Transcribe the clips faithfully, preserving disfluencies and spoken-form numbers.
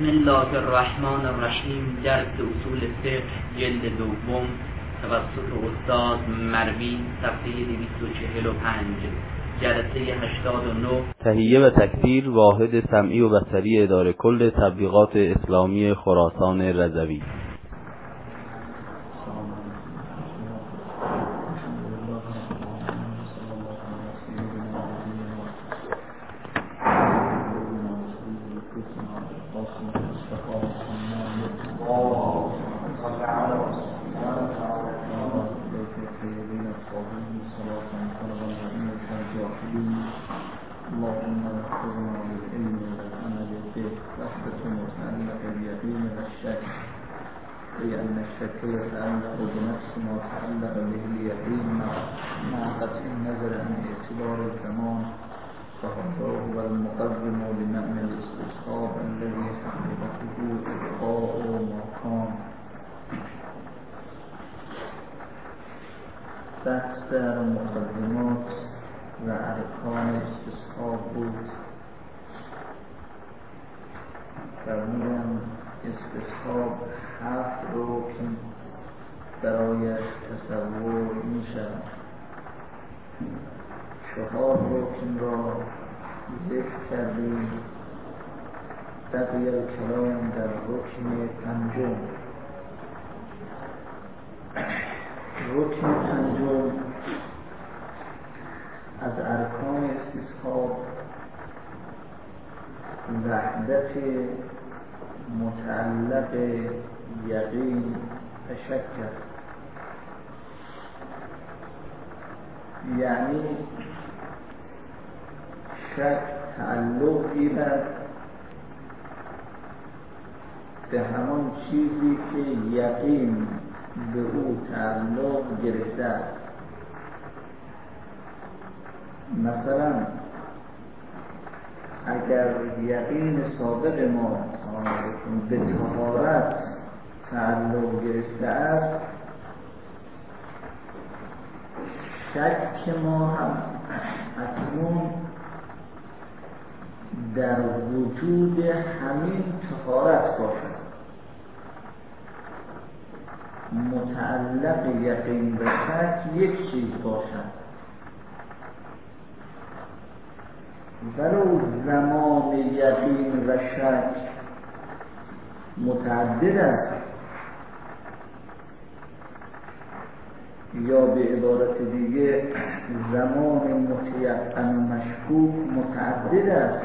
بسم الله الرحمن الرحیم. درس اصول فقه جلد دوم توسط استاد مروی، صفحه دویست و چهل و پنج، جلسه هشتاد و نه. تهیه و تکثیر واحد سمعی و بصری اداره کل تبلیغات اسلامی خراسان رضوی. اللهم اغفرنا بالعلم والعمل به وحدة متعلق باليقين والشك، لأن الشك يتعلق بنفس ما تعلق به اليقين مع قطع النظر عن اعتبار الزمان، فهذا هو المقدم لمعنى الاستصحاب الذي حقيقته إبقاء ما كان. بحث در مقدمات و ارکان استصحاب بود. فرمودم استصحاب هفت رکن برایش تصور می شود. چهار رکن را ذکر کردیم، بقی الکلام در رکن پنجم. رکن پنجم از ارکان استصحاب وحدت متعلق یقین و شک است. یعنی شک تعلق گیرد به همان چیزی که یقین به او تعلق گرفته است. مثلا اگر یقین سابق ما به طهارت تعلق گرفته است، شک ما هم اکنون در وجود همین طهارت باشد. متعلق یقین و شک یک چیز باشد، ولو زمان یقین و شک متعدد است، یا به عبارت دیگه زمان متیقن و مشکوک متعدد است.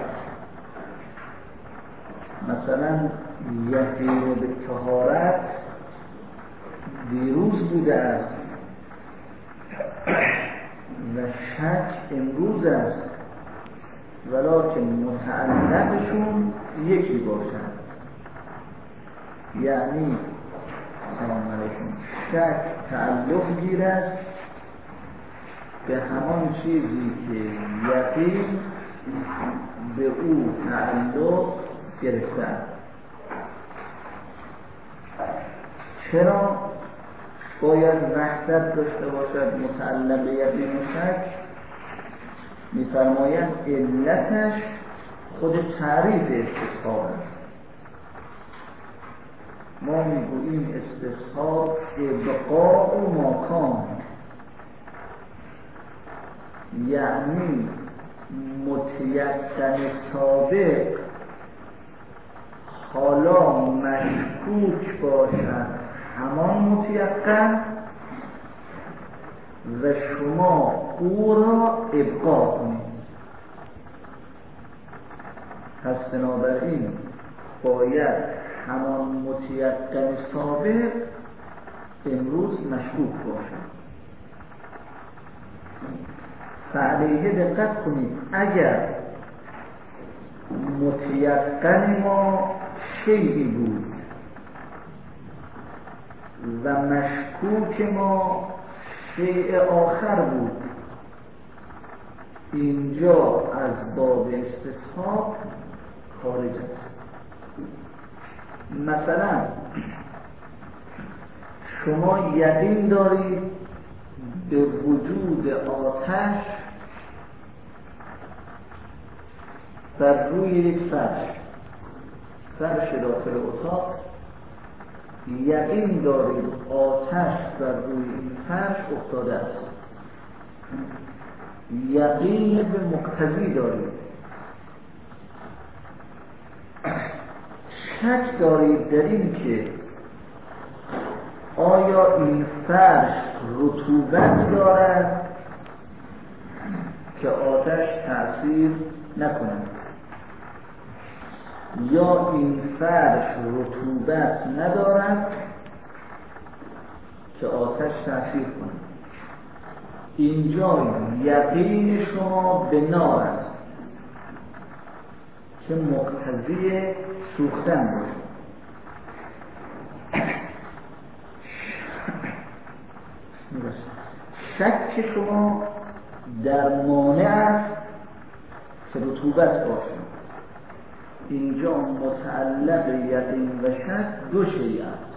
مثلا یقین به طهارت دیروز بوده است و شک امروز است، ولکن متعلقشون یکی باشند. یعنی سلام علیکم، شک تعلق گیرد به همان چیزی که یقین به او تعلق گرفته است. چرا باید وحدت داشته باشد متعلق یقین و شک؟ می‌فرمایند علتش خود تعریف استصحاب است. ما میگوییم استصحاب ابقاء ما کان، یعنی متیقن سابق حالا مشکوک باشد همان متیقن و شما او را ابقا کنید. پس بنابراین باید همان متیقن سابق امروز مشکوک باشد. فعلیه دقت کنید، اگر متیقن ما شیئی بود و مشکوک ما شیء آخر بود، اینجا از باب استصحاب خارج است. مثلا شما یقین دارید به وجود آتش بر روی یک فرش، فرش داخل اتاق، یقین دارید آتش بر روی این فرش افتاده است، یقین به مقتضی دارید، شک دارید در این که آیا این فرش رطوبت دارد که آتش تأثیر نکند، یا این فرش رطوبت ندارد که آتش تأثیر کند. اینجا یقین شما به نار است که مقتضی سوختن باشه. شک شما در مانع است که رطوبت باشه. اینجا متعلق یقین و شک دو شیء است،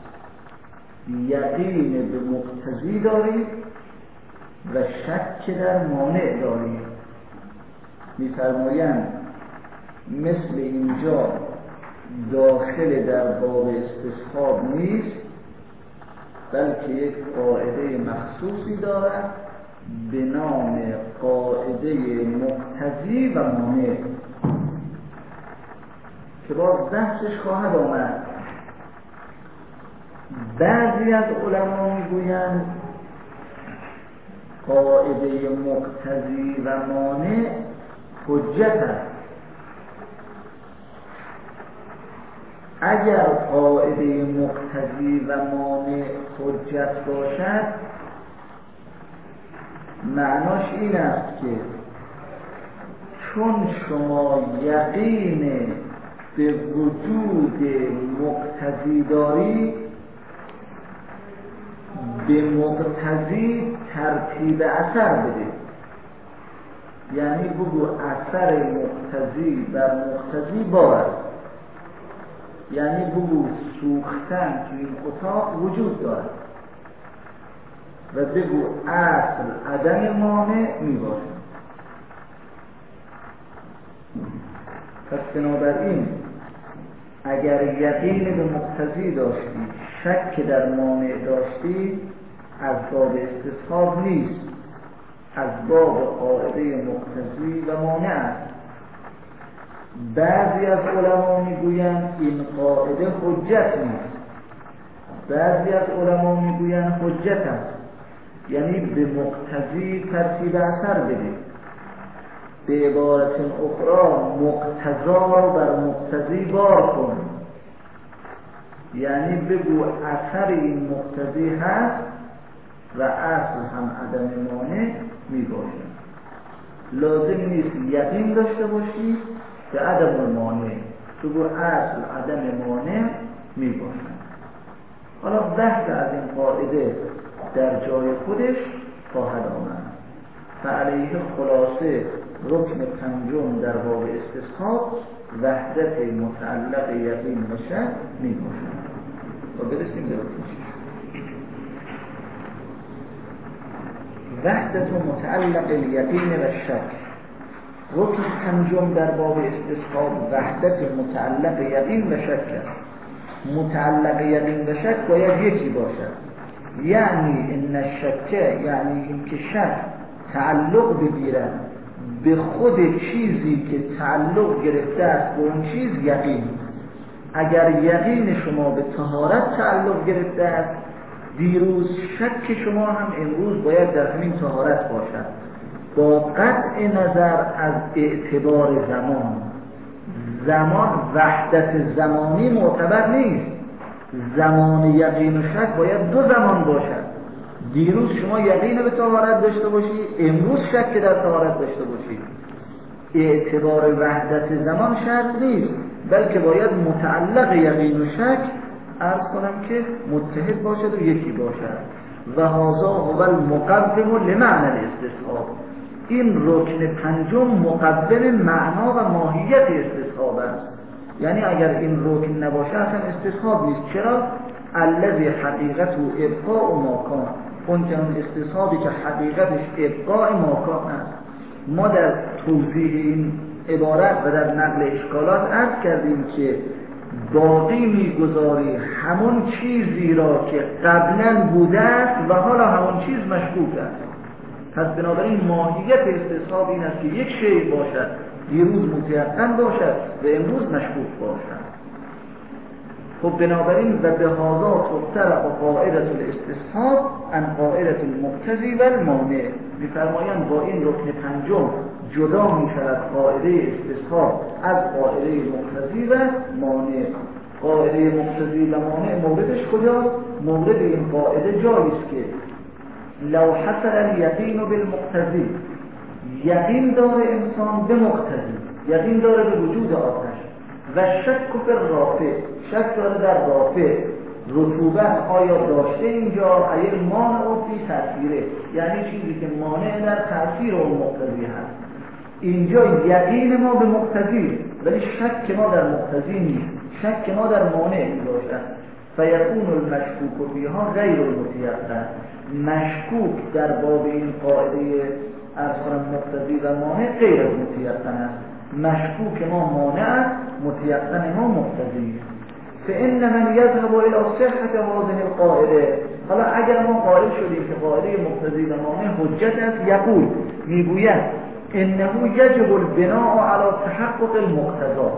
یقین به مقتضی دارید و شک در مانع دارید. می‌فرمایند مثل اینجا داخل در باب استصحاب نیست، بلکه یک قاعده مخصوصی دارد به نام قاعده مقتضی و مانع که باز بحثش خواهد آمد. بعضی از علما میگویند قاعده مقتضی و مانع حجت است. اگر قاعده مقتضی و مانع حجت باشد، معناش این است که چون شما یقین به وجود مقتضی دارید، به مقتضی ترتیب اثر بدید. یعنی بگو اثر مقتضی بر مقتضی بار، یعنی بگو سوختن تو این اتاق وجود دارد و بگو اصل عدم مانع می باشد. پس بنابراین اگر یقین به مقتضی داشتی، شک در مانع داشتی، از باب استصحاب نیست، از باب قاعده مقتضی و مانع است. بعضی از علما میگویند این قاعده حجت نیست، بعضی از علما میگویند حجت است، یعنی به مقتضی ترتیب اثر بده. به عبارت اخرى مقتضا رو بر مقتضی بار کن، یعنی بگو اثر این مقتضی هست و اصل هم عدم مانع می باشد. لازم نیست یقین داشته باشی به عدم المانع، بگو اصل عدم مانع می باشد. حالا بحث از این قاعده در جای خودش خواهد آمد. فعلیه خلاصه رکن پنجم در باب استصحاب وحدت متعلق یقین و شک می باشد. و برسیم به رکن شش. وحدت متعلق یقین و شک. رکن پنجم در باب استصحاب وحدت متعلق یقین و شک. متعلق یقین و شک باید یکی باشد، یعنی ان الشک، یعنی اینکه شک تعلق بگیرد به خود چیزی که تعلق گرفته است به اون چیز یقین. اگر یقین شما به طهارت تعلق گرفته است، دیروز شک شما هم امروز باید در همین طهارت باشد، با قطع نظر از اعتبار زمان. زمان وحدت زمانی معتبر نیست، زمان یقین و شک باید دو زمان باشد. دیروز شما یقین به طهارت داشته باشی، امروز شک در طهارت داشته باشی. اعتبار وحدت زمان شرط نیست، بلکه باید متعلق یقین و شک عرض کنم که متحد باشد و یکی باشد. و هذا هو المقدم لمعنى الاستصحاب. این رکن پنجم مقدم معنا و ماهیت استصحاب است. یعنی اگر این رکن نباشه اصلا استصحاب نیست. چرا؟ الذی حقیقت و ابقاء ماکان، اون استصحابی که حقیقتش ابقاء ماکان است. ما در توضیح این عبارت و در نقل اشکالات عرض کردیم که باقی میگذاری همون چیزی را که قبلا بوده است و حالا همون چیز مشکوک است. پس بنابراین ماهیت استصحاب این است که یک شیء باشد دیروز متیقن باشد و امروز مشکوک باشد. خب بنابراین و به هذا تفترق قاعده الاستصحاب عن قاعده المقتضی و المانع. می‌فرمایند با این رکن پنجم جدا می‌شود قاعده استصحاب از قاعده مقتضی و مانع. قاعده مقتضی و مانع موردش کجاست؟ مورد این قاعده جایی است که لو حصل الیقین بالمقتضی، یقین داره انسان به مقتضی، یقین داره به وجود آتش، و شک فی الرافع، شک داره در رافع رطوبت آیا داشته اینجا، اگر مانع و فی تأثیره، یعنی چیزی که مانع در تأثیر اون مقتضی هست. اینجا یقین ما به مقتضی ولی شک ما در مقتضی نیست، شک ما در مانع می باشد. فیکون المشکوک فیها غیر المتیقن. مشکوک در باب این قاعده از کنم مقتضی و مانع غیر از متیقن است. مشکوک ما مانع است، متیقن ما مقتضی است. فإن من يذهب إلى صحة هذه القاعده، حالا اگر ما قائل شدیم که قاعده مقتضی و مانع حجت است، یقول میگوید انه یجب البناء على تحقق المقتضی،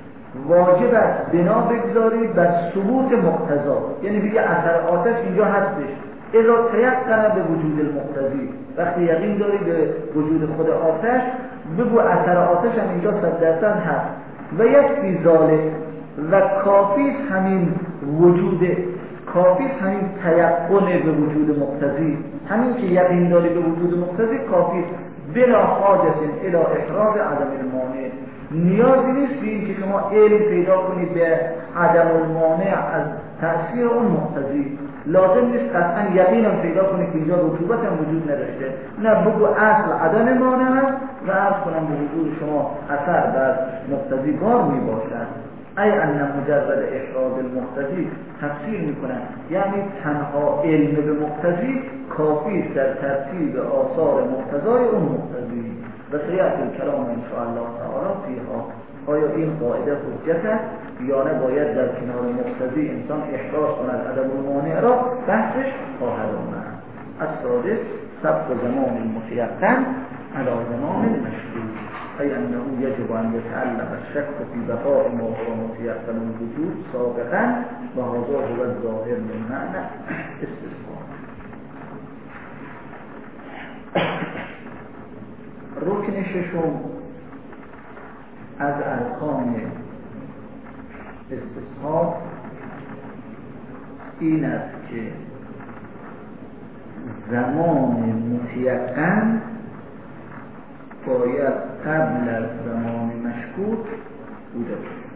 واجب است بنا بگذارید بر ثبوت مقتضا، یعنی بگه اثر آتش اینجا هستش، اذا تیقن به وجود المقتضی، وقتی یقین داری به وجود خود آتش بگو اثر آتش هم اینجا صد درصد هست. و یکفی ذالک، و کافی همین وجود، کافی همین تیقن به وجود مقتضی، همین که یقین داری به وجود مقتضی کافی، بلا حاجت الی احراز عدم المانع. نیازی نیست به این که شما علم پیدا کنید به عدم المانع از تأثیر اون مقتضی، لازم نیست قطعا یقینم پیدا کنید که اینجا رطوبت هم وجود نداشته، نه بگو اصل عدم مانع است و عرض کنم به وجود شما اثر بر مقتضی بار می باشد. ای ان مجرد احراز المقتضی تفسیر میکنن یعنی تنها علم به مقتضی کافی در ترتیب آثار مقتضای اون مقتضی. و سیأتی الکلام ان شاء الله تعالی فیها. آیا این قاعده حجت است یا نه باید در کنار مقتضی انسان احراز کند عدم المانع را؟ بحثش خواهد آمد. السادس سبق زمان المتیقن علی زمان المشکوک، ای انه یجب ان یتعلق الشک فی بقاء ما هو متیقن الوجود سابقا و هذا هو الظاهر من معنی استصحاب. رکن ششم از ارکان استصحاب این است که زمان متیقن باید قبل از زمان مشکوک بوده باشد.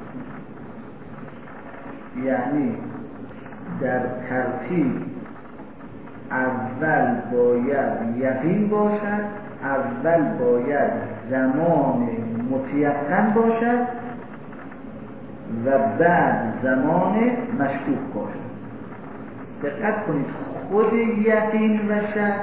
یعنی در ترتیب اول باید یقین باشد، اول باید زمان متیقن باشد و بعد زمان مشکوک باشد. دقت کنید خود یقین و شک،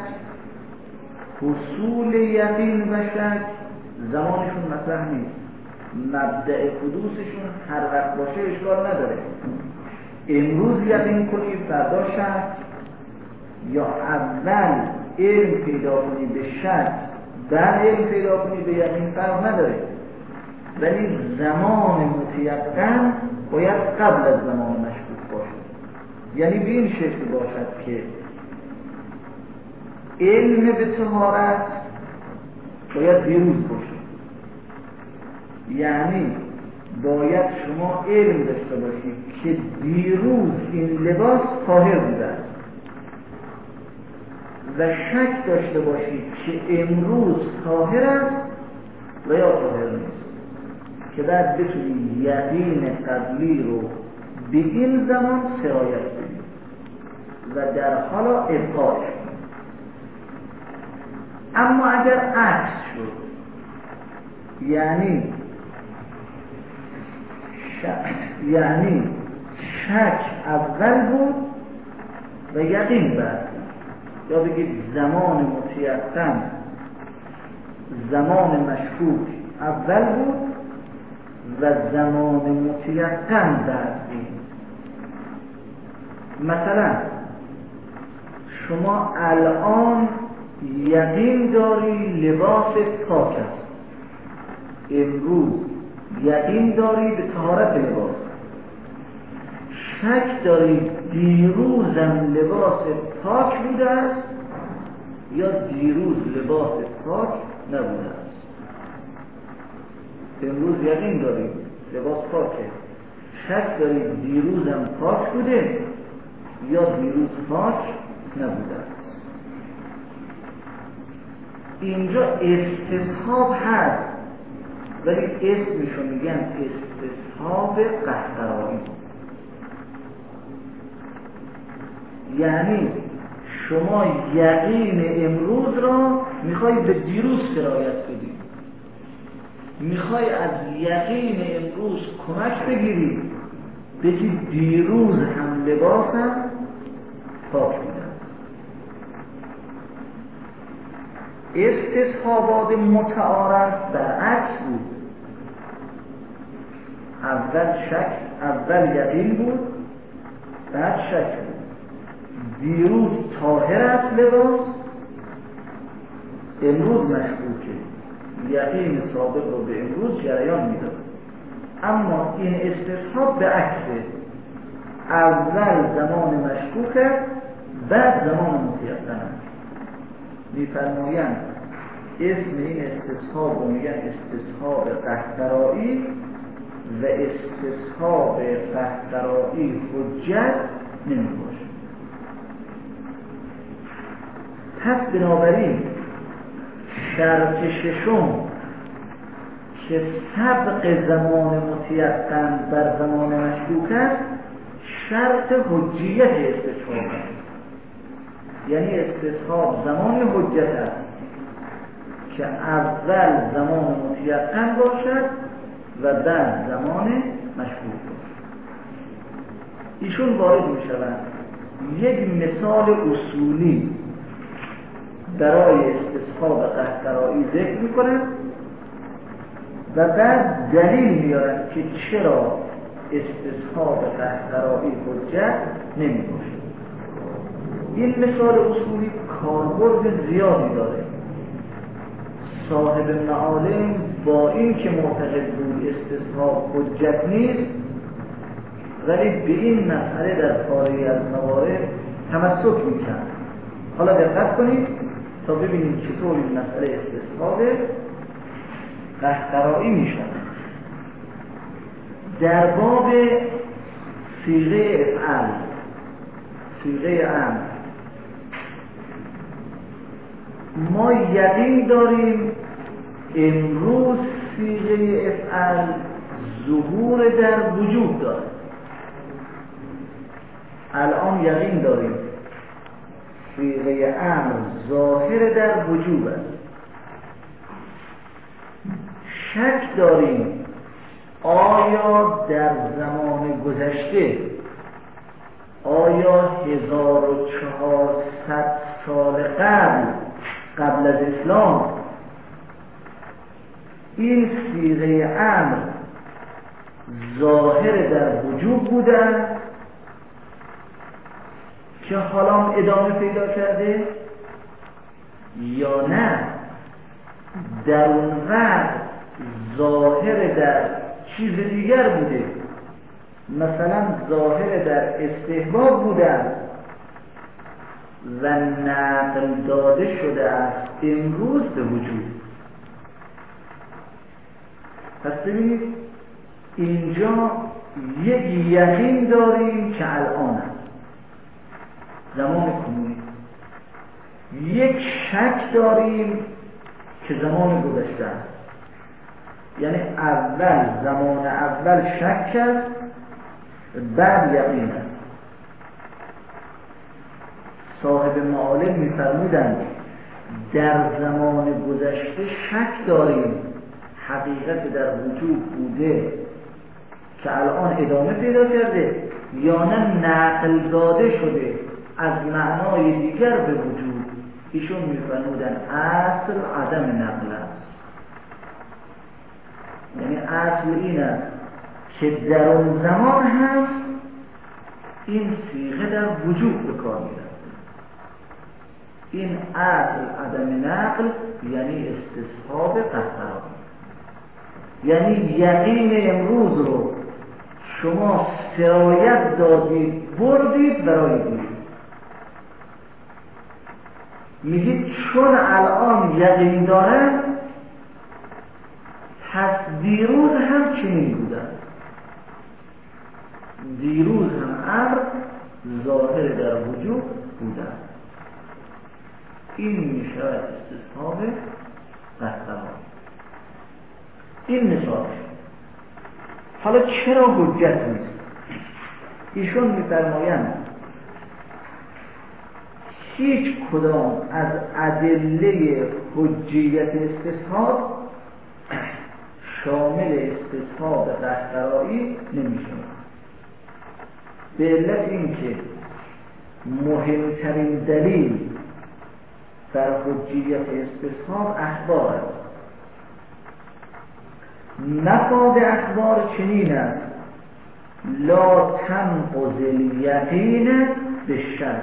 حصول یقین و شک زمانشون مطرح نیست. مبدأ حدوثشون هر وقت باشه اشکال نداره. امروز یقین کنی فردا شک، یا اول علم پیدا کنی به شک بعد علم پیدا کنی به یقین، فرق نداره. ولی زمان متیقن باید قبل از زمان مشکوک باشد. یعنی به این شکل باشد که علم به طهارت باید دیروز باشه، یعنی باید شما علم داشته باشید که دیروز این لباس طاهر بوده است و شک داشته باشید که امروز طاهر است و یا طاهر نیست، که بعد بتونید یقین قبلی رو به این زمان سرایت بدید و در حالا ابقاش. اما اگر عکس شد، یعنی شک یعنی شک اول بود و یقین بعد، یا بگید زمان متیقن زمان مشکوک اول بود و زمان متیقن بعد این. مثلا شما الان یقین داری لباس پاک است، امروز یقین داری به طهارت لباس، شک داری دیروزم لباس پاک بوده است یا دیروز لباس پاک نبوده است. امروز یقین داری لباس پاکه، شک داری دیروزم پاک بوده یا دیروز پاک نبوده است. اینجا استصحاب هست ولی اسمشو میگن استصحاب قهقرایی، یعنی شما یقین امروز را میخوای به دیروز سرایت بدی، میخوای از یقین امروز کمک بگیری بگی دیروز هم لباسم پاک بودن. استصحابات متعارف برعکس بود، اول شک اول یقین بود بعد شک بود. دیروز طاهر است لباس، امروز مشکوکه، یقین سابق رو به امروز جریان میداد. اما این استصحاب به عکسه، اول زمان مشکوکه بعد زمان متیقن. میفرمایند اسم این استصحاب رو میگن استصحاب قهقرایی و استصحاب قهقرایی حجت نمیباشه. پس بنابراین شرط ششم که سبق زمان متیقن بر زمان مشکوک است شرط حجیت استصحاب است. یعنی استصحاب زمانی حجت است که اول زمان متیقن باشد و بعد زمان مشکوک باشد. ایشون وارد می شوند یک مثال اصولی برای استصحاب قهقرایی ذکر می کنند و بعد دلیل میارند که چرا استصحاب قهقرایی حجت نمی باشد. این مثال اصولی کاربرد زیادی داره. صاحب معالم با این که معتقد بود استصحاب حجت نیست ولی به این مسئله در پاره از موارد تمسک میکرد. حالا دقت کنید تا ببینیم چطور این مسئله استصحاب قهقرایی میشه. در باب صیغه افعال، صیغه امر، ما یقین داریم امروز صیغه افعال ظهور در وجود داره. الان یقین داریم صیغه امر ظاهر در وجود است. شک داریم آیا در زمان گذشته، آیا هزار و چهارصد سال قبل قبل از اسلام این صیغه امر ظاهر در وجود بوده که حالا ادامه پیدا کرده یا نه در اون وقت ظاهر در چیز دیگر بوده، مثلا ظاهر در استحباب بوده و نقل داده شده است امروز به وجود. پس ببینید اینجا یک یقین داریم که الان است، زمان کنونی. یک شک داریم که زمان گذشته است، یعنی اول زمان اول شک کرد بعد یقین است. صاحب معالم می‌فرمودند در زمان گذشته شک داریم حقیقت در وجود بوده که الان ادامه پیدا کرده یا نه نقل داده شده از معنای دیگر به وجود. ایشون می‌فرمودند اصل عدم نقل است، یعنی اصل این است که در اون زمان هم این صیغه در وجود به کار می‌رفت. این اصل عدم نقل یعنی استصحاب قهقرایی، یعنی یقین امروز رو شما سرایت دادید بردید برای دیروز. میگید چون الان یقین دارم پس دیروز هم چنین بودن. دیروز هم امر ظاهر در وجود بودن. این میشود استصحاب قهقرایی. این مثال. حالا چرا حجت نیست؟ ایشون می‌فرمایند هیچ کدام از ادله حجیت استصحاب شامل استصحاب قهقرایی نمی‌شود. به علت اینکه مهمترین دلیل در حجیت استصحاب اخبار است. مفاد اخبار چنین است: لا تنقض الیقین بالشک.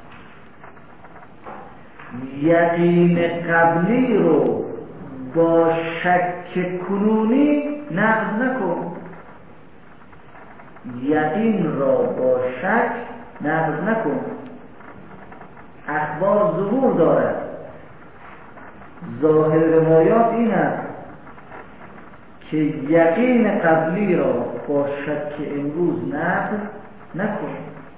یقین قبلی رو با شک کنونی نقض نکن. یقین را با شک نقض نکن. اخبار ظهور دارد. ظاهر روایات این است که یقین قبلی را با شک امروز نقض نکن.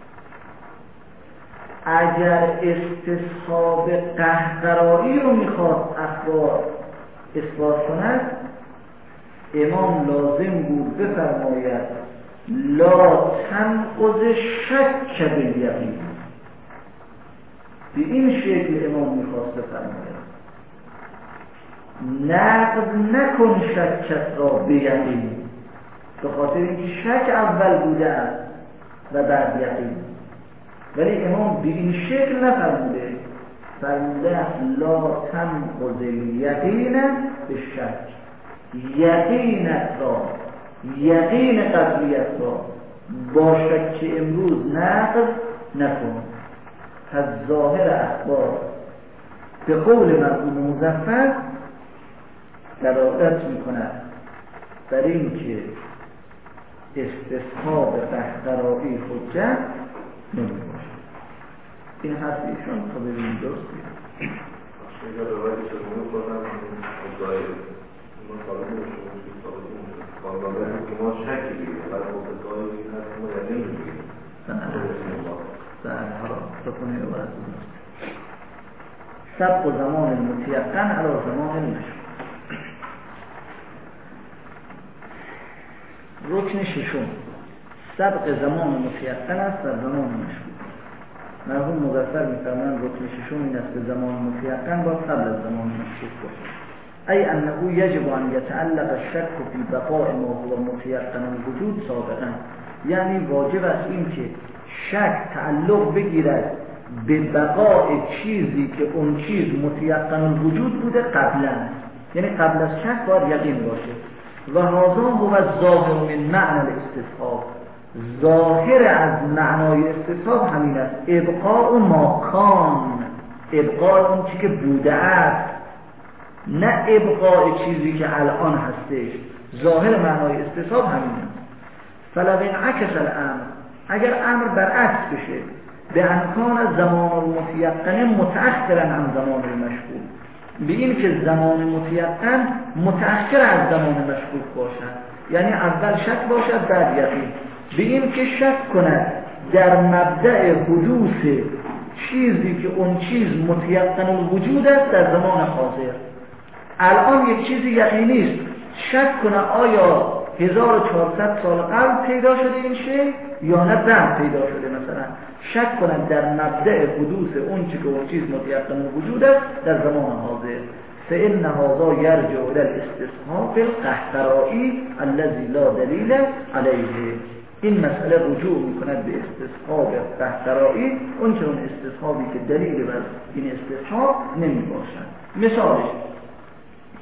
اگر استصحاب قهقرایی رو میخواد اخبار اثبات کند، امام لازم بود بفرماید لا تنقض شک بالیقین. به این شکل امام میخواست بفرماید نقض نکن شکت را به یقین، به خاطر اینکه شک اول بوده است و بعد یقین. ولی امام به این شکل نفرموده، فرموده است لا تنقض الیقین بالشک. یقینت را، یقین قبلیت را با شک امروز نقض نکن. پس ظاهر اخبار به قول مرحوم مظفر دلالت می‌کند بر اینکه استصحاب قهقرایی حجت نمی‌باشد. این حرف ایشون تا ببینیم درسته. اگر روایت شما کنم ظاهر ما طالب شما قانون که ما شکی بگیریم ولی متقای این هست ما یقین بگیریم. بله حالا بکنه عبارت سبق زمان المتیقن علی زمان المشهور. رکن ششم سبق زمان متیقن است در زمان مشهور. مرحوم مظفر می‌فرمایند رکن ششم این است که زمان متیقن با قبل از زمان مشهور باشد. ای انه یجب ان یتعلق الشک فی بقاء ما هو متیقن الوجود سابقا. یعنی واجب است این که شک تعلق بگیرد به بقاء چیزی که اون چیز متیقن الوجود بوده قبلا. یعنی قبل از شک باید یقین باشه. و هذا هو الظاهر من معنی الاستصحاب. ظاهر از معنای استصحاب همین است: ابقاء ما کان، ابقاء اون چیزی که بوده است، نه ابقاء چیزی که الان هستش. ظاهر معنای استصحاب همین است. فلو انعکس الامر، اگر امر برعکس بشه، به امکان زمان المتیقن متأخرا عن زمان المشهور، به این که زمان متیقن متأخر از زمان مشهور باشد، یعنی اول شک باشد بعد یقین. به این که شک کند در مبدأ حدوث چیزی که اون چیز متیقن الوجود است در زمان حاضر. الان یک چیزی یقینی است، شک کنه آیا هزار و چهارصد سال قبل پیدا شده این شی یا نه بعد پیدا شده. مثلا شک کنند در مبدأ حدوث اون چی که اون چیز متیقن وجود است در زمان حاضر. فإن هذا يرجع إلى الاستصحاب القهقرایی الذي لا دلیل علیه. این مسئله رجوع میکند به استصحاب قهقرایی، اون چه اون استصحابی که دلیل بر این استصحاب نمی باشد. مثالش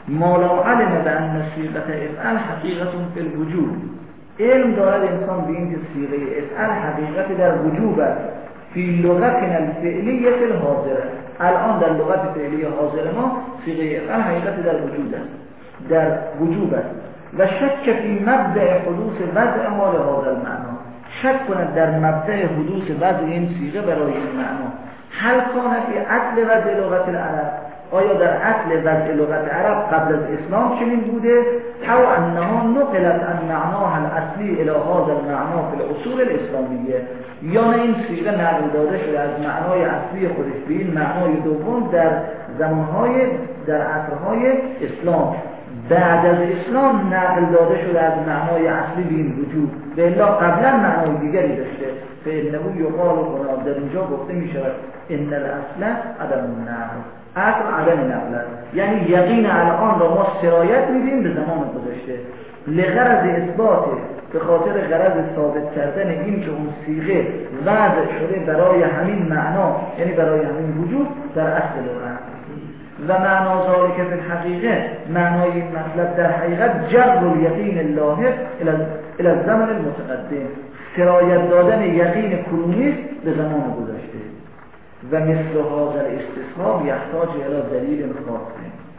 ما لا علم بأن صيغة افعل حقیقت فی الوجوب. علم دارد انسان به این که صیغه افعل حقیقت در وجوب است. فی لغتنا الفعلیه الحاضره. الان در لغت فعلی حاضر ما صیغه افعل حقیقت در وجود است، در وجوب است. و شک فی مبدأ حدوث وضع حال هذا المعنى. شک کند در مبدأ حدوث وضع این صیغه برای این معنا. هل کان فی اصل وضع لغت العرب، آیا در اصل وضع لغت عرب قبل از اسلام چنین بوده؟ او انها نقلت عن معناها الاصلی الى هذا المعنى فی الاصول الاسلامیه، یا نه این صیغه نقل داده شده از معنای اصلی خودش به این معنای دوم در زمانهای در عصرهای اسلام. بعد از اسلام نقل داده شده از معنای اصلی به این وجود، به الا قبلا معنای دیگری داشته. فإنه یقال هنا، در اینجا گفته می شود ان الاصل عدم النقل، اصل عدم نقل است. یعنی یقین الان را ما سرایت میدیم به زمان گذشته لغرض اثباته، به خاطر غرض ثابت کردن این که اون صیغه وضع شده برای همین معنا، یعنی برای همین وجود در اصل لغت. و معنا ذالک فی الحقیقه، معنای این مطلب در حقیقت جر الیقین اللاحق الی الزمن المتقدم، سرایت دادن یقین کنونی به زمان گذشته. و مثل هذا الاستصحاب یحتاج الی دلیل خاص،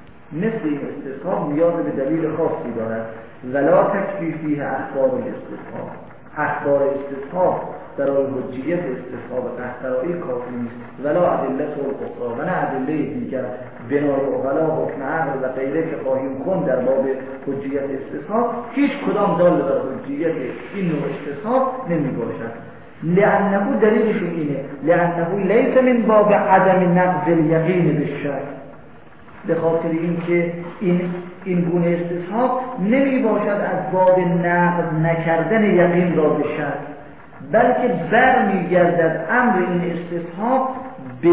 مثل این استصحاب نیاز به دلیل خاصی دارد. ولا تکفی فیه اخبار الاستصحاب، اخبار استصحاب برای حجیت استصحاب قحطرایی کافی نیست. ولا ادله اخرى، و نه ادله دیگر بنای عقلا، حکم عقل و غیره که خواهیم خوند در باب حجیت استصحاب، هیچ کدام دال بر حجیت این نوع استصحاب نمی باشد. لانه دلیلشون اینه، لانه لیس من باب عدم نقض الیقین بالشک، به خاطر اینکه این این گونه استصحاب نمی باشد از باب نقض نکردن یقین را به شک، بلکه برمیگردد امر این استصحاب به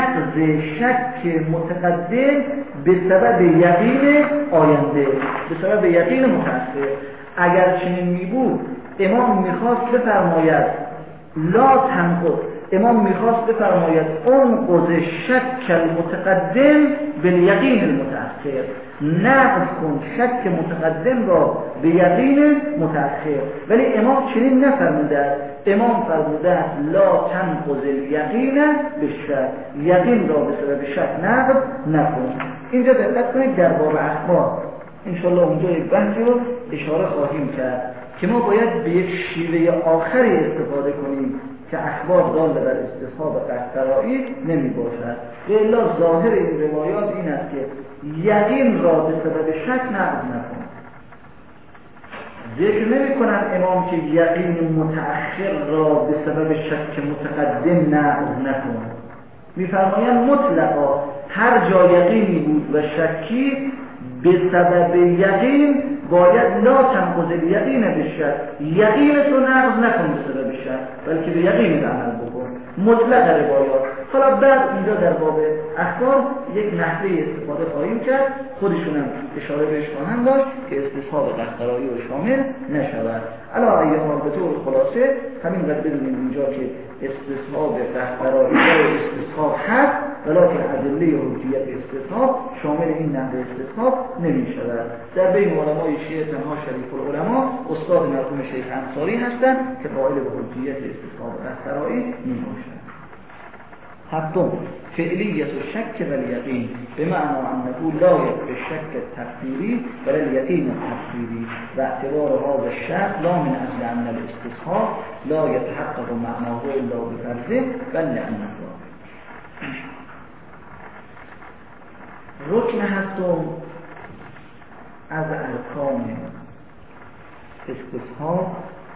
نقض شک متقدم به سبب یقین آینده، به سبب یقین متأخر. اگر چنین می بود امام میخواست بفرماید لا تنقض، امام میخواست بفرماید انقض شک المتقدم بالیقین المتأخر، نقض کن شک متقدم را به یقین متأخر، ولی امام چنین نفرموده. امام فرموده لا تنقض الیقین بالشک، یقین را به سبب شک نقض نکن. اینجا دقت کنید در باب اخبار انشاءالله اونجا یک بحثی رو اشاره خواهیم کرد که ما باید به یک شیوه آخری استفاده کنیم که اخبار دال بر استصحاب قحطرایی نمی باشد. الا ظاهر این روایات این است که یقین را به سبب شک نقض نکن. ذکر نمی کنند امام که یقین متأخر را به سبب شک متقدم نقض نکن، می فرمایند مطلقا هر جا یقینی بود و شکی به سبب یقین باید لا تنقض الیقین بالشک، یقین تو نقض نکن به سبب شک، بلکه به یقین عمل بکن. مطلق روایات. حالا بعد اینجا در باب اخبار یک نحوه استفاده خواهیم کرد، خودشونم اشاره بهش خواهم داشت که استصحاب قحطرایی و شامل نشود. علا ایهان به طور خلاصه همین قد بدونیم اینجا که استصحاب قحطرایی و استصحاب هست، ولکن ادله حجیت استصحاب شامل این نحوه استصحاب نمی شود. در بین علمای شیعه تنها شریف العلماء استاد مرحوم شیخ انصاری هستند که قائل به حجیت استصحاب قحطرایی می باشند. هفتم فعلیت الشک و الیقین بمعنى انه لا یکفی الشک التقدیری بل الیقین التقدیری و اعتبار هذا الشک لا من اجل ان الاستصحاب لا یتحقق معناه الا بفرضه بل لانه. رکن هفتم از ارکان استصحاب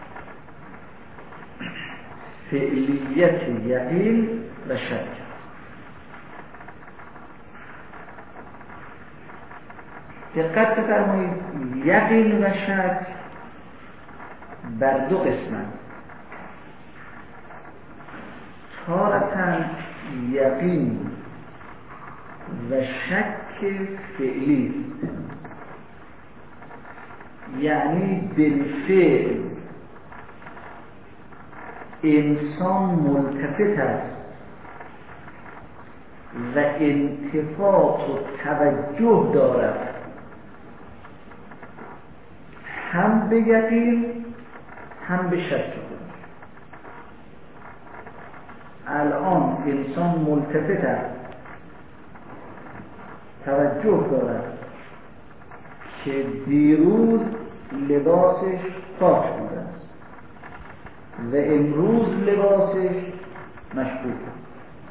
فعلیت یقین و شک. دقت بفرمایید، یقین و شک بر دو قسمند. تارة یقین و شک فعلی، یعنی بالفعل انسان ملتفت است و انتفاع و توجه دارد هم به یقین هم به شک خودش. الان انسان ملتفت است، توجه دارد که دیروز لباسش پاک بوده است و امروز لباسش مشکوک است.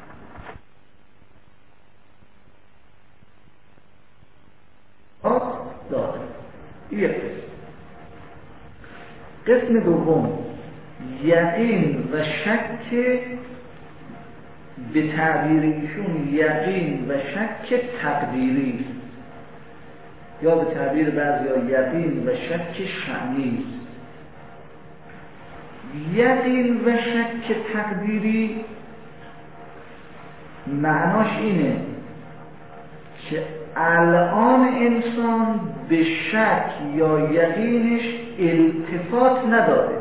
داره. یک قسم. قسم دوم یقین و شک، به تعبیر ایشون یقین و شک تقدیری است، یا به تعبیر بعضیا یقین و شک شأنی است. یقین و شک تقدیری معناش اینه که الان انسان به شک یا یقینش التفات نداره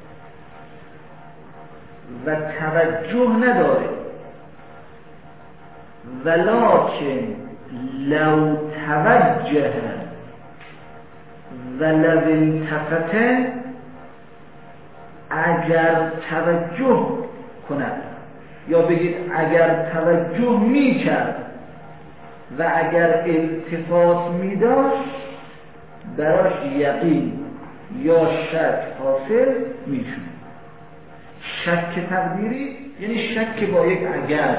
و توجه نداره، ولکن لو توجه و لو التفت، اگر توجه کند یا بگید اگر توجه می کرد و اگر التفات می داشت براش یقین یا شک حاصل می شود. شک تقدیری یعنی شک با یک اگر،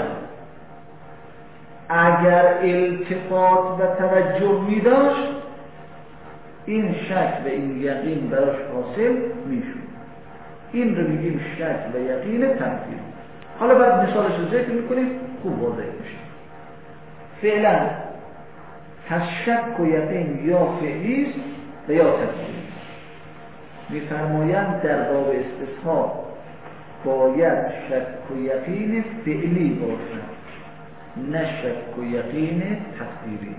اگر التفات و توجه می داشت این شک و این یقین براش حاصل می شود. این رو میگیم شک و یقین تقدیری. حالا بعد مثالش رو ذکر میکنیم خوب واضح میشه. فعلا پس شک و یقین یا فعلی است و یا تقدیری. میفرمایند در باب استصحاب باید شک و یقین فعلی باشد، نه شک و یقین تقدیری.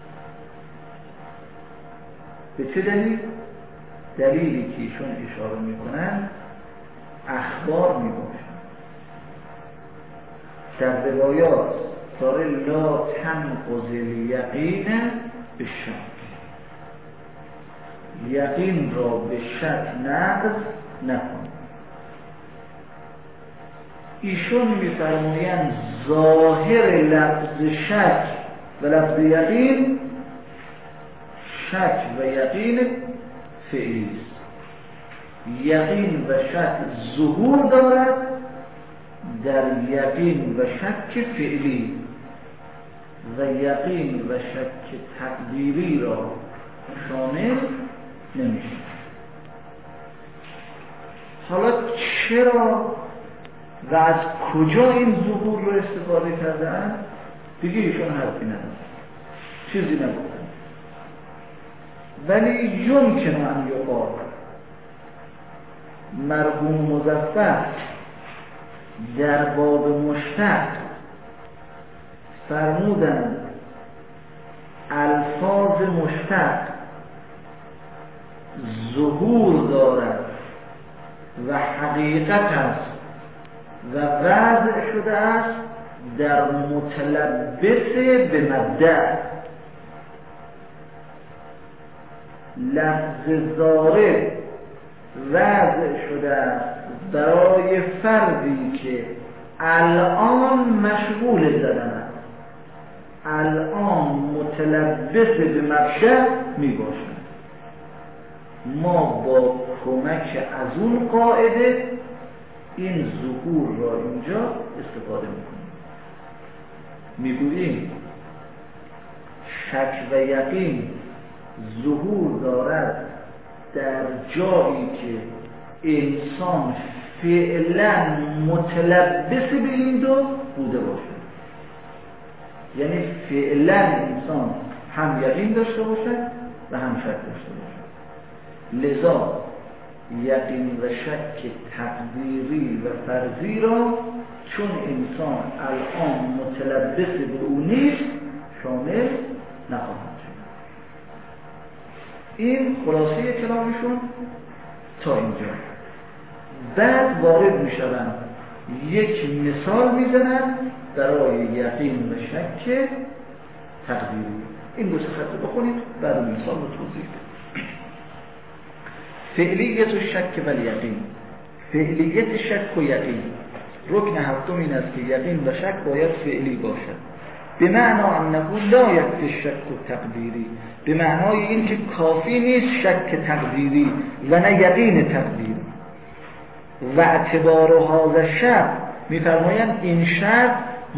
به چه دلیل؟ دلیلی که ایشون اشاره میکنن اخبار میباشد. در روایات داره لا تنقض الیقین به شک، یقین را به شک نقض نکن. ایشون میفرمایند ظاهر لفظ شک و لفظ یقین شک و یقین فعلی است. یقین و شک ظهور دارد در یقین و شک فعلی و یقین و شک تقدیری را شامل نمیشه. حالا چرا و از کجا این ظهور رو استفاده کردن؟ دیگه ایشون حرفی ندارن، چیزی نگفتن. ولی یمکن ان یقال مرحوم مظفر در باب مشتق فرمودند الفاظ مشتق ظهور دارد و حقیقت است و وضع شده است در متلبس به مبدأ. لفظ ضارب وضع شده است برای فردی که الان مشغول زدن است، الان متلبس به مبدأ می باشد. ما با کمک از اون قاعده این ظهور را اینجا استفاده میکنیم. میگوییم شک و یقین ظهور دارد در جایی که انسان فعلا متلبس به این دو بوده باشد، یعنی فعلا انسان هم یقین داشته باشد و هم شک داشته باشد. لذا یقین و شک تقدیری و فرضی را چون انسان الان متلبس به او نیست شامل نخواهد شد. این خلاصه کلامشون تا اینجا. بعد وارد می شوند یک مثال می زنند برای یقین و شک تقدیری. این دو سه خط بخونید بعد مثال رو توضیح بدید. فعلیت و شک و یقین. فعلیت شک و یقین. رکن هفتم این است که یقین و شک باید فعلی باشد. به معنی انه لا یکفی شک و تقدیری، به معنای این که کافی نیست شک تقدیری و نه یقین تقدیری. و اعتبار هذا شرط، میفرمایند این شرط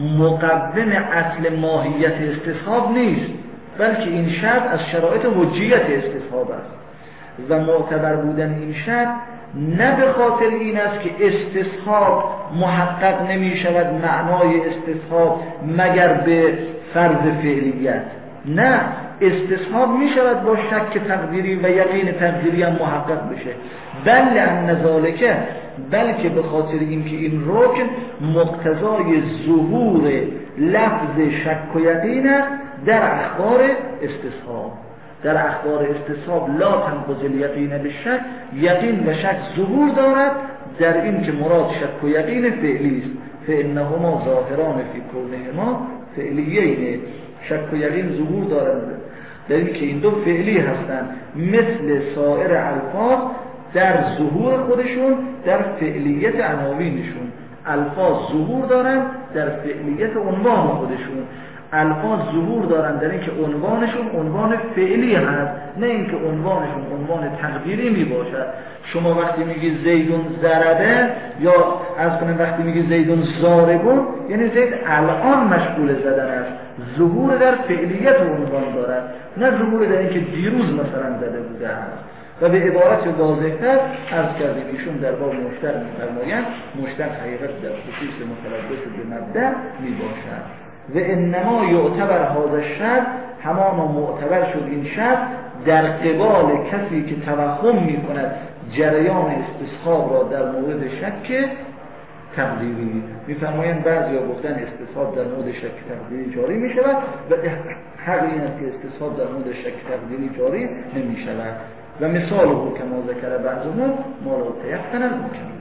مقدم اصل ماهیت استصحاب نیست، بلکه این شرط از شرایط حجیت استصحاب است. و معتبر بودن این شرط نه به خاطر این است که استصحاب محقق نمی شود معنای استصحاب مگر به فرض فعلیت، نه، استصحاب می شود با شک تقدیری و یقین تقدیری هم محقق بشه. بل ان ذالک، بلکه به خاطر اینکه این رکن مقتضای ظهور لفظ شک و یقین است در اخبار استصحاب. در اخبار استصحاب لا تنقض الیقین بالشک، یقین و شک ظهور دارد در این که مراد شک و یقین فعلی است. فانهما ظاهران فی کونهما فعلیین، شک و یقین ظهور دارند در این که این دو فعلی هستند، مثل سایر الفاظ در ظهور خودشون در فعلیت عناوینشون. الفاظ ظهور دارند در فعلیت عنوان خودشون. الفاظ ظهور دارند در اینکه عنوانشون عنوان فعلی هست، نه اینکه عنوانشون عنوان تقدیری می باشد. شما وقتی میگی زیدون ضربه، یا از کنم وقتی میگی زیدون ضاربون، یعنی زید الان مشغول زدن است. ظهور در فعلیت عنوان دارد، نه ظهور در اینکه دیروز مثلا زده بوده است. و به عبارت واضح‌تر عرض کردیم ایشون در باب مشتق می‌فرمایند مشتق حقیقت در خصوص متلبس به مبدأ میباشد. و انما یعتبر هذا الشرط، همانا معتبر شد این شرط در قبال کسی که توهم میکند جریان استصحاب را در مورد شک تقدیری. میفرمایند بعضیا گفتن استصحاب در مورد شک تقدیری جاری میشود و حق این است که استصحاب در مورد شک تقدیری جاری نمیشود. و مثال او کما ذکر بعضهم ما لا تیقن المکمل.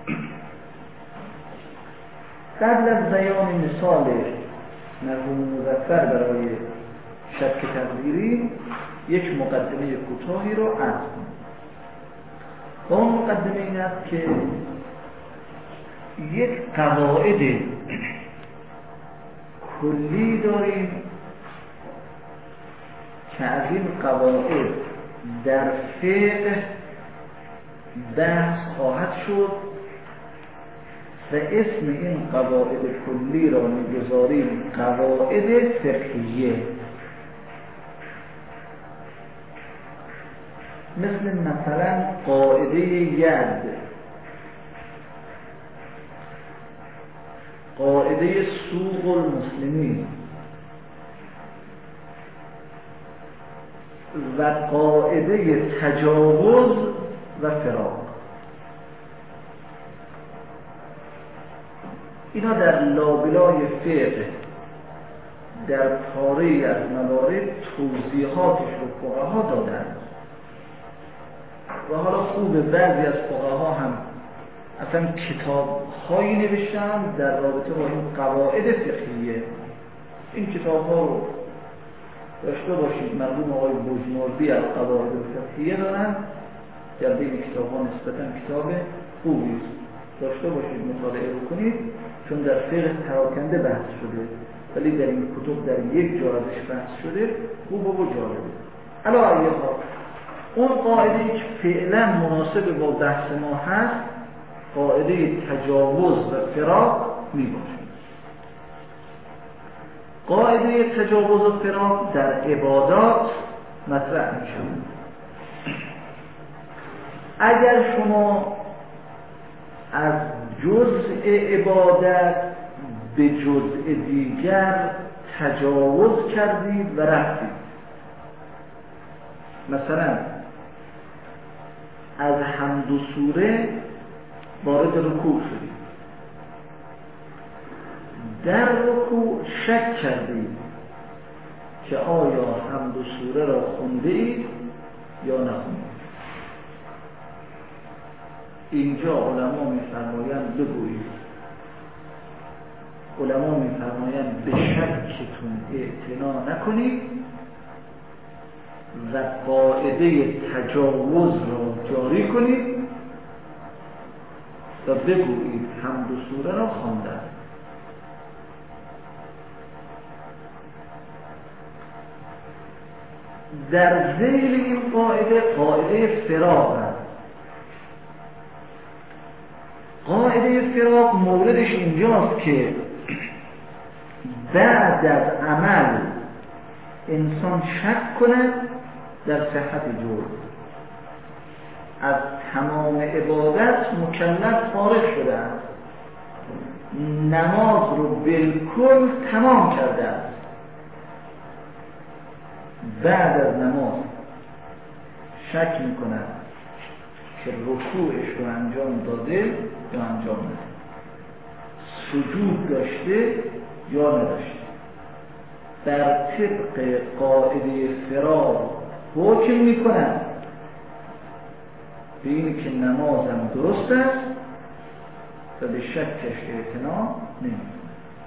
قبل از بیان مثال مرحوم مظفر برای شک تقدیری یک مقدمه کوتاهی رو عرض کنم. و اون مقدمه این است که یک قواعد کلی داریم که از این قواعد در فقه بحث خواهد شد و اسم این قواعد کلی را می‌گذاریم قواعد فقهیه. مثل مثلا قاعده ید، قاعده سوق المسلمین و قاعده تجاوز و فراق. اینا در لابلای فقه در پاره از موارد توضیحاتش رو فقها دادن و حالا خوب بعضی از فقها هم اصلا کتاب هایی نوشتن در رابطه با این قواعد فقهیه. این کتاب ها رو داشته باشید، مرحوم آقای بوجنوردی از قواعد فقهیه دارن، جلده این کتاب ها نسبتا کتاب خوبی است، داشته باشید مطالعه بکنید، چون در فقه پراکنده بحث شده ولی در این کتب در یک جا ازش بحث شده، خوب و جالبه. علا ایها اون قاعده‌ای که فعلا مناسب با بحث ما هست قاعده تجاوز و فراق می باشه. قاعده تجاوز و فراق در عبادات مطرح می شود. اگر شما از جزء عبادت به جزء دیگر تجاوز کردید و رفتید، مثلا از حمد و سوره وارد رکوع شدید، در رکوع شک کردید که آیا حمد و سوره را خونده اید یا نخونده. اینجا علما می‌فرمایند بگویید، علما می‌فرمایند به شکتون اعتنا نکنید و قاعده تجاوز را جاری کنید و بگویید حمد و سوره را خواندم. در ذیل این قاعده قاعده فراق است. قاعده فراق موردش اینجاست که بعد از عمل انسان شک کند در صحت جرم. از تمام عبادت مکلف فارغ شده است، نماز رو بالکل تمام کرده است، بعد از نماز شک میکند که رکوعش رو انجام داده یا انجام نداده، سجود داشته یا نداشته. در طبق قاعده فراق حکم میکند به اینه که نمازم درست است و به شکش اعتنا نمی‌کند.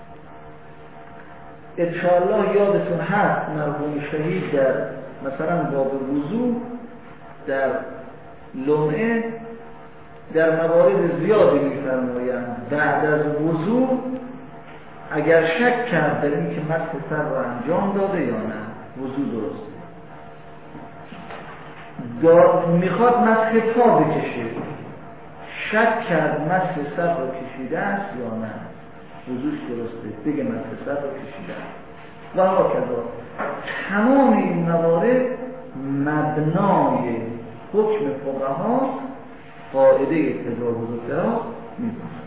انشاءالله یادتون هست مرحوم شهید در مثلا باب وضو در لمعه در موارد زیادی می‌فرمایند بعد از وضو اگر شک کرد در این که مسح سر رو انجام داده یا نه وضو درسته، میخواد مسح پا بکشه، شک کرد مسح سر رو کشیده است یا نه وضوش درسته، بگه مسح سر رو کشیده است و هاکذا. تمام این موارد مبنای حکم فقها قاعده تجاوز و فراق میدونه.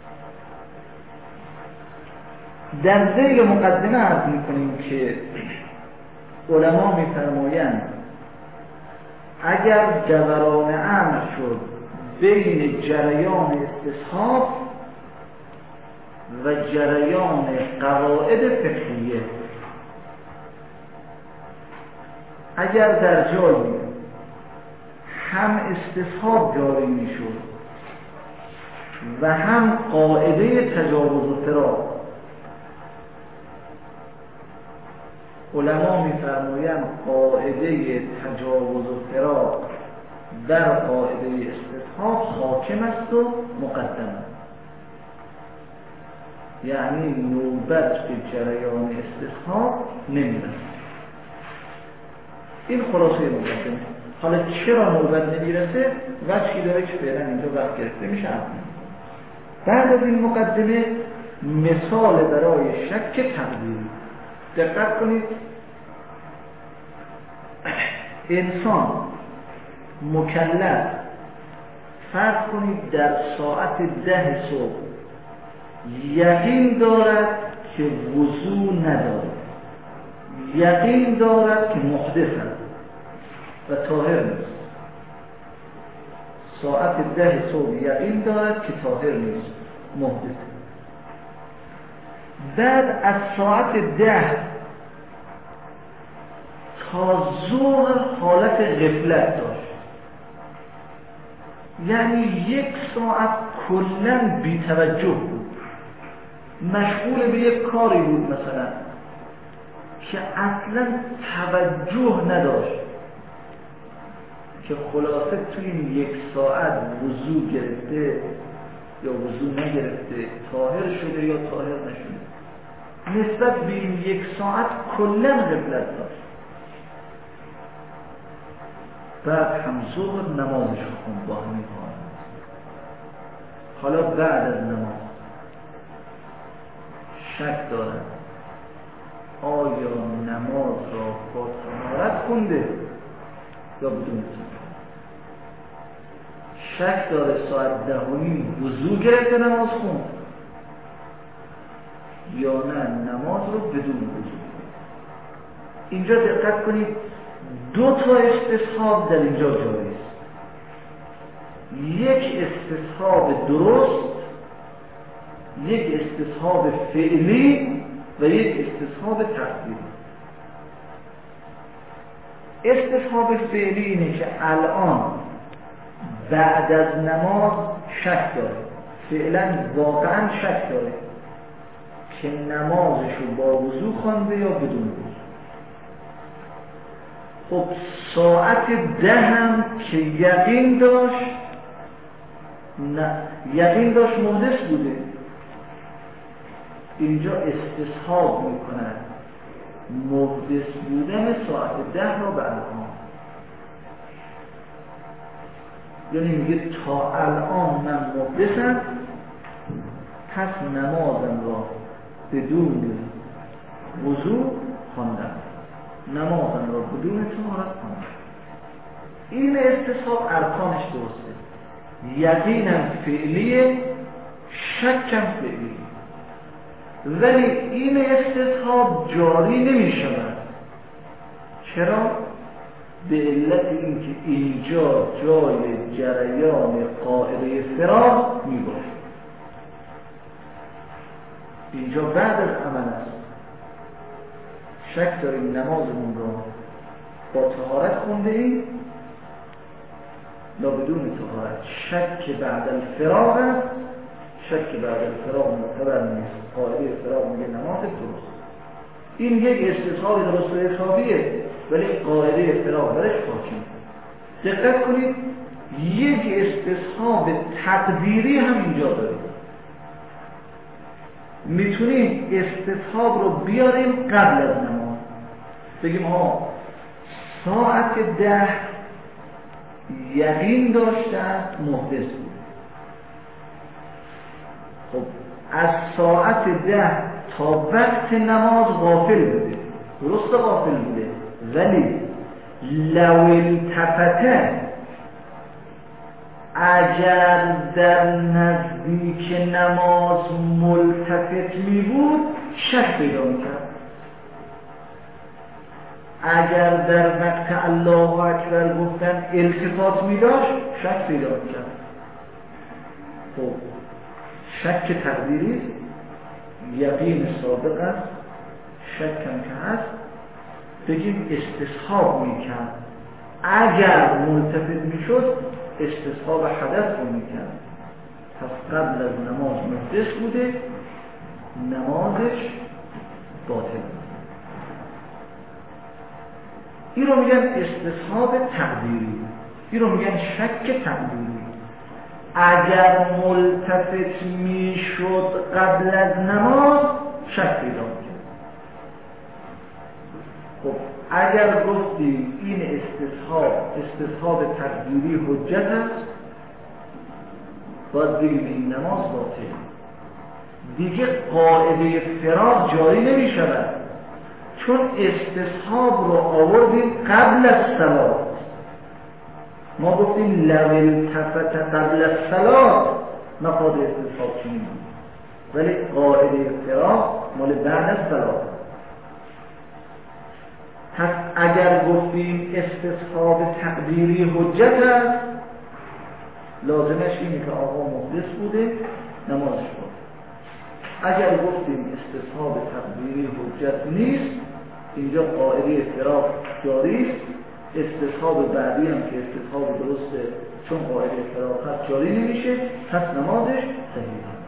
در ذیل مقدمه عرض میکنیم که علما میفرمایند اگر دوران امر شد بین جریان استصحاب و جریان قواعد فقهیه، اگر در جایی هم استصحاب جاری میشد و هم قاعده تجاوز و فراق، علما می‌فرمایند قاعده تجاوز و فراق در قاعده استصحاب حاکم است و مقدم است، یعنی نوبت به جریان استصحاب نمی‌رسد. این خلاصه مقدمه. حالا چرا نوبت نمیرسه؟ وجهی داره که فعلا اینجا وقت گرفته میشه. بعد از این مقدمه مثال برای شک تقدیری. دقت کنید، انسان مکلف فرض کنید در ساعت ده صبح یقین دارد که وضو ندارد، یقین دارد که محدث است و طاهر نیست. ساعت ده صبح یقین دارد که طاهر نیست، محدث. بعد از ساعت ده تا ظهر حالت غفلت داشت، یعنی یک ساعت کلاً بی توجه بود، مشغول به یک کاری بود مثلا که اصلا توجه نداشت، که خلاصه توی این یک ساعت وضو گرفته یا وضو نگرفته، طاهر شده یا طاهر نشده، نسبت به این یک ساعت کلاً غفلت داشت. بعد هم ظهر نمازش خوند با همین حال. حالا بعد از نماز شک دارد آیا نماز را با طهارت خونده یا بدون طهارت. شک داره ساعت ده و نیم وضو گرفته نماز خوند یا نه نماز رو بدون وضو. اینجا دقت کنید، دو تا استصحاب در اینجا جاری است. یک استصحاب درست، یک استصحاب فعلی و یک استصحاب تقدیری. استصحاب فعلی اینه که الان بعد از نماز شک داره، فعلا واقعا شک داره که نمازشو با وضو خوانده یا بدون وضو. خب ساعت ده هم که یقین داشت، نه یقین داشت محدث بوده، اینجا استصحاب میکنن محدث بودن ساعت ده را به الان. یعنی میگه تا الان من محدثم، پس نمازم را بدون وضو خواندم، نمازم را بدون طهارت خواندم. این استصحاب ارکانش درسته، یقینم فعلیه، شکم فعلیه، ولی این استصحاب جاری نمی شود. چرا؟ به علت اینکه اینجا جای جریان قاعده فراغ می باشه. اینجا بعد از عمل است، شک داریم نمازمون را با طهارت خونده ایم یا بدون طهارت. شک بعد الفراغ است، شک بعد الفراغ معتبر نیست. قاعده فراغ میگه نماز درست. این یک استصحاب درست و حسابیه، ولی قاعده فراغ برش حاکم. دقت کنید یک استصحاب تقدیری هم اینجا داریم. میتونیم استصحاب رو بیاریم قبل از نماز، بگیم ها ساعت ده یقین داشتن محدث بود. خب از ساعت ده تا وقت نماز غافل بوده، درست غافل بوده، ولی لو التفته، اگر در نزدیک نماز ملتفت می بود شک پیدا می کرد. اگر در وقت الله اکبر گفتن التفات می داشت شک پیدا می کرد. خب شک تقدیری، یقین سابق است، شکم که هست، بگیم استصحاب می کرد. اگر ملتفت می شد استصحاب حدث رو می کرد. پس قبل از نماز محدث بوده، نمازش باطل. این رو میگن استصحاب تقدیری، این رو میگن شک تقدیری. اگر ملتفت می شد قبل از نماز شک پیدا می‌کرد. خب اگر گفتیم این استصحاب استصحاب تقدیری حجت است، باید بگیم این نماز باطل. دیگه قاعده فراغ جاری نمی شود، چون استصحاب رو آوردیم قبل از صلات. ما گفتیم لو التفت قبل از صلات مفاد استصحاب چنین، ولی قاعده فراغ مال بعد از صلات. پس اگر گفتیم استصحاب تقدیری حجت است، لازمش اینه که آقا محدث بوده، نمازش بود. اگر گفتیم استصحاب تقدیری حجت نیست، اینجا قاعده فراغ جاری است. استصحاب بعدی هم که استصحاب درسته، چون قاعده فراغ هست جاری نمیشه، پس نمازش صحیح است.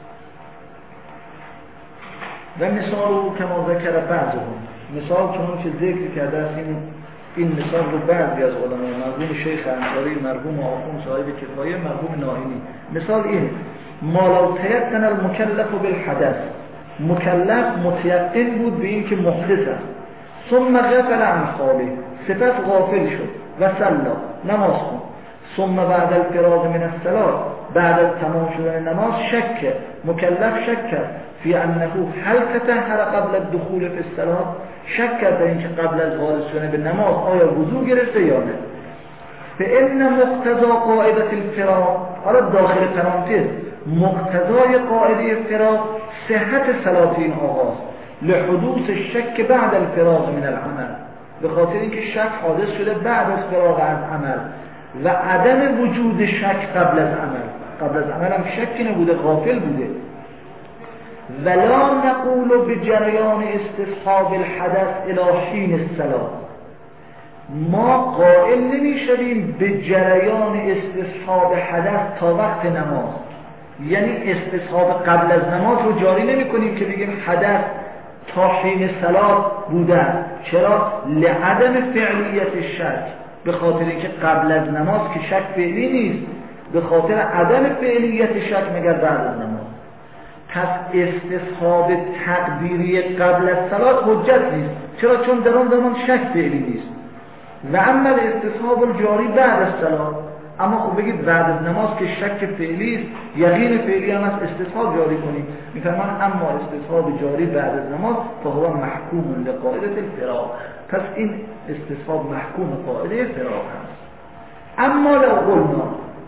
و مثال رو کما ذکر بعضهم، مثال چون که ذکر کرده است، این این مثال رو بعضی از علما، مرحوم شیخ انصاری، مرحوم آخوند صاحب کفایه، مرحوم ناینی، مثال این ما لو تیقن المکلف بالحدث، مکلف متیقن بود به این که محدث است، ثم غفل عن خوابه، سپس غافل شد و صلا، نماز خون، ثم بعد الفراغ من الصلاة، بعد از تمام شدن نماز شک، مکلف شک فی انه هل تطهر قبل الدخول فی الصلاة، شک کرد در اینکه قبل از وارد شدن به نماز آیا وضو گرفته یا نه. فإن مقتضى قاعدة الفراغ، حالا داخل پرانتز، مقتضای قاعده فراغ صحت صلاة این آغاز، لحدوث الشک بعد الفراغ من العمل، به خاطر اینکه شک حادث شده بعد از فراغ از عمل، و عدم وجود شک قبل از عمل. قبل از عمل هم شکی نبوده، غافل بوده. ولا نقول بجریان استصحاب الحدث الی حین الصلاة، ما قائل نمیشویم به جریان استصحاب حدث تا وقت نماز. یعنی استصحاب قبل از نماز رو جاری نمی کنیم که بگیم حدث تا حین صلات بودن. چرا؟ لعدم فعلیت شک، به خاطر اینکه قبل از نماز که شک فعلی نیست، به خاطر عدم فعلیت شک مگر بعد از نماز. پس استصحاب تقدیری قبل از صلات حجت نیست. چرا؟ چون در اون زمان شک فعلی نیست. و اما استصحاب الجاری بعد از صلات، اما خب بگید بعد از نماز که شک فعلی است، یقین فعلی هم است، استصحاب جاری کنید. میفرمان اما استصحاب جاری بعد از نماز فهو محکوم لقاعده الفراغ. پس این استصحاب محکوم قاعده فراغ است. اما لو قلنا،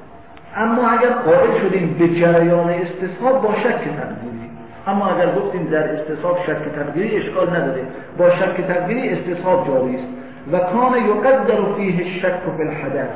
اما اگر قائل شدیم به جریان استصحاب با شک تقدیری، اما اگر گفتیم در استصحاب شک تقدیری اشکال نداره، با شک تقدیری استصحاب جاری است. و کان یقدر فیه الشک فی الحدث،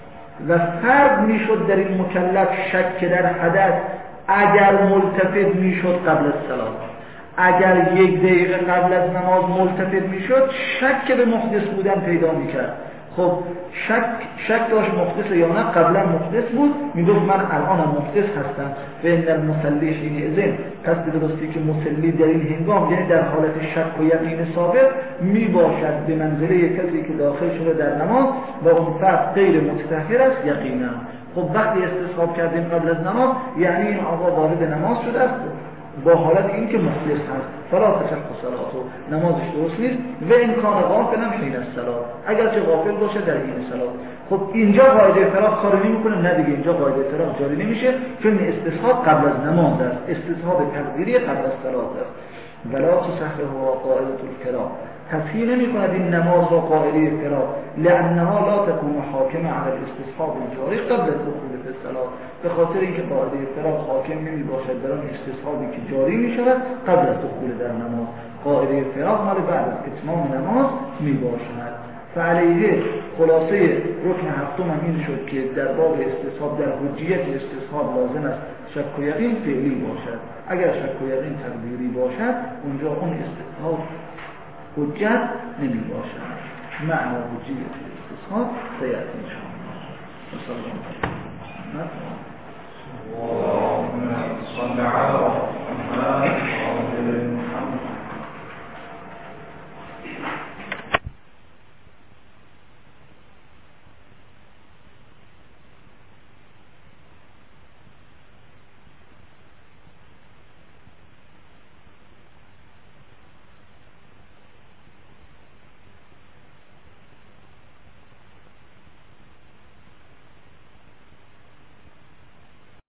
و فرض میشد در این مکلف شک در حدث اگر ملتفت میشد قبل از صلات، اگر یک دقیقه قبل از نماز ملتفت میشد شک به محدث بودن پیدا میکرد. خب شک شک داشت محدث یا نه، قبلا محدث بود، میگفت من الانم محدث هستم و ان المصلی حین اذن. پس به درستی که مصلی در این هنگام، یعنی در حالت شک و یقین ثابت میباشد به منزله یک کسی که داخل شده در نماز و اون فرد غیر متطهر است یقینا. خب وقتی استصحاب کردیم قبل از نماز، یعنی این آقا وارد نماز شده است با حالت این که مخلص هست، فلا تصح صلاته، نمازش درست نیست. و امکان غافل هم حین الصلات، اگرچه غافل باشه در این صلات. خب اینجا قاعده فراغ کار نمیکنه، نه دیگه اینجا قاعده فراغ جاری نمیشه، چون استصحاب قبل از نماز است، استصحاب تقدیری قبل از صلات است. ولا تصحه قاعده الفراغ، تصحیح نمی کند این نماز را قاعده فراغ، لانها لا تكون حاکمه علی الاستصحاب الجاری قبل دخول فی الصلاه، به خاطر اینکه قاعده فراغ حاکم نمی باشد در آن استصحابی که جاری می شود قبل از دخول در نماز. قاعده فراغ مال بعد از اتمام نماز می باشد. فعلیه خلاصه رکن هفتم هم این شد که در باب استصحاب، در حجیت استصحاب لازم است شک و یقین فعلی باشد. اگر شک و یقین تقدیری باشد اونجا اون استصحاب حجت نمی باشد. معنی حجیت استصحاب سیأتی انشاءالله. صلی الله علیه و سلم.